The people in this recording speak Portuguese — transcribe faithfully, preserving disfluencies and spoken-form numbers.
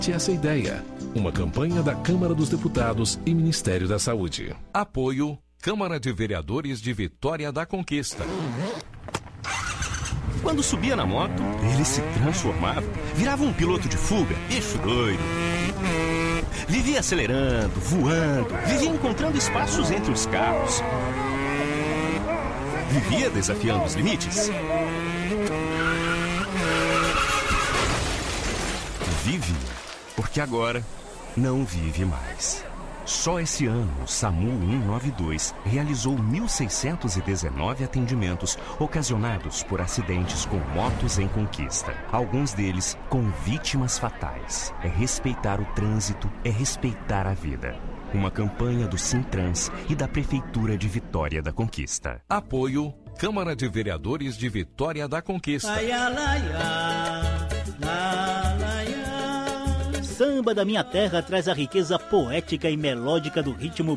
Essa ideia. Uma campanha da Câmara dos Deputados e Ministério da Saúde. Apoio Câmara de Vereadores de Vitória da Conquista. Quando subia na moto, ele se transformava, virava um piloto de fuga, bicho doido. Vivia acelerando, voando, vivia encontrando espaços entre os carros. Vivia desafiando os limites. Vive, porque agora não vive mais. Só esse ano, o SAMU cento e noventa e dois realizou mil seiscentos e dezenove atendimentos ocasionados por acidentes com motos em conquista. Alguns deles com vítimas fatais. É respeitar o trânsito, é respeitar a vida. Uma campanha do Sintrans e da Prefeitura de Vitória da Conquista. Apoio Câmara de Vereadores de Vitória da Conquista. Samba da Minha Terra traz a riqueza poética e melódica do ritmo